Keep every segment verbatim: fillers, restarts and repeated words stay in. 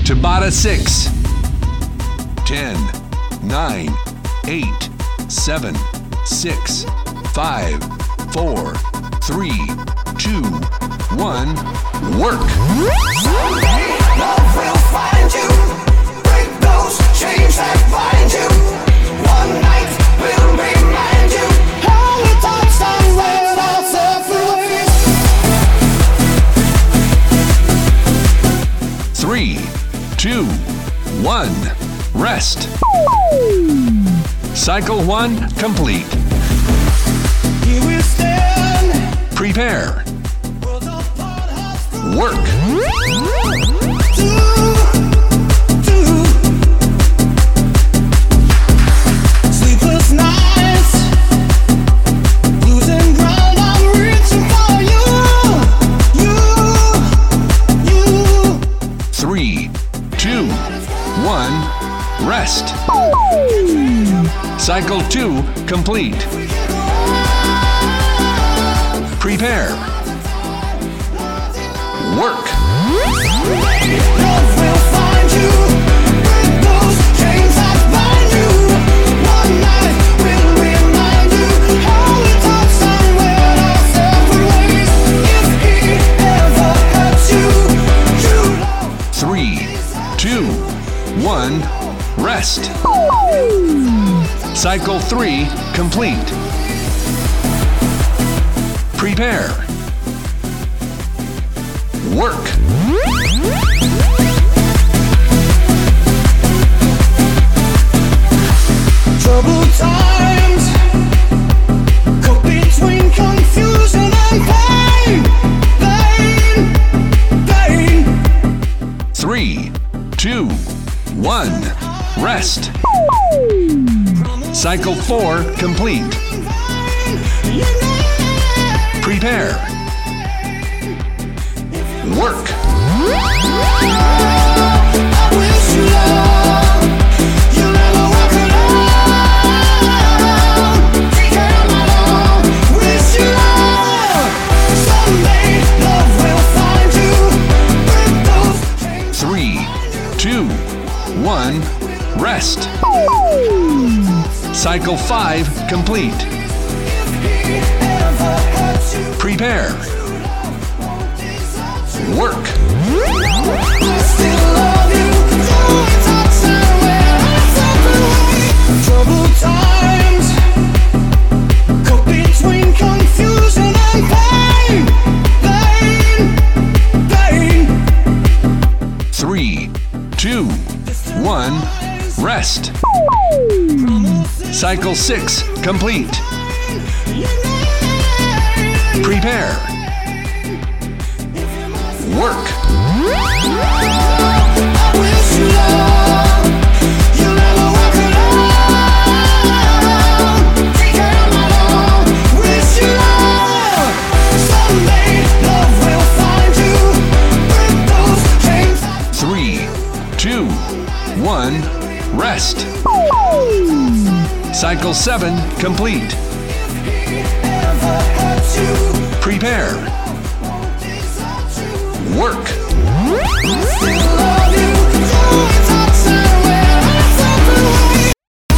Tabata six. ten, nine, eight, seven, six, five, four, three, two, one, work! Someday love will find you. Break those chains that bind you. One night will remind you how we thought and went our separate ways. Three, two, one, rest. Cycle one complete. Here we stand. Prepare. Worlds apart, hearts through. Work. Do, do. Sleepless nights, losing ground. I'm reaching for you, you, you. Three, two, one, rest. Cycle two complete. Prepare. Work. Love will find you. Break those chains that bind you. One night will remind you how we thought and went our separate ways. If he ever hurts you, true love. Three, two, one, rest. Cycle three complete. Prepare. Work. Troubled times, caught between confusion and pain, pain, pain. Three, two, one, rest. Cycle four complete. Prepare. Work. I wish you love. You'll never walk alone. Take care of my love. Wish you love. Someday love will find you. Break those chains. Three, two, one, rest. Cycle five complete. If he ever hurts you, Prepare. Work. I still love you. Though we touch and we're our separate ways. Troubled times, caught between confusion and pain, pain, pain. Three, two, one, rest. Cycle six complete. Prepare. Work. I wish you love. You'll never walk alone. Take care of my love. Wish you love. Someday love will find you. Break those chains. Three, two, one, rest. Cycle seven complete. Ever hurt you. Prepare. Work. Still love you. Though we touch and we're our separate ways.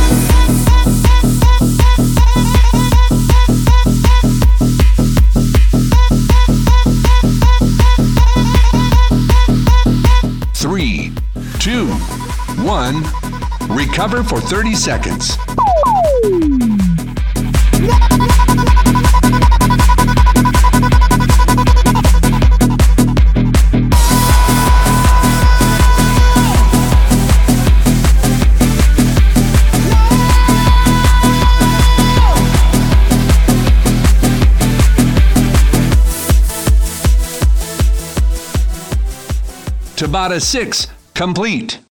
Three, two, one, recover for thirty seconds. Tabata six complete.